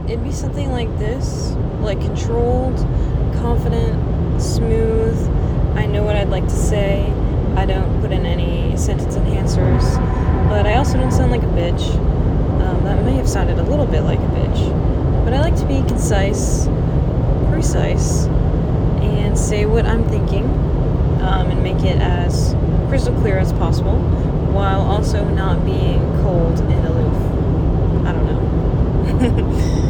it'd be something like this, like controlled, confident, smooth. I know what I'd like to say. I don't put in any sentence enhancers, but I also don't sound like a bitch. That may have sounded a little bit like a bitch, but I like to be concise, precise, and say what I'm thinking, and make it as crystal clear as possible, while also not being cold and aloof. I don't know.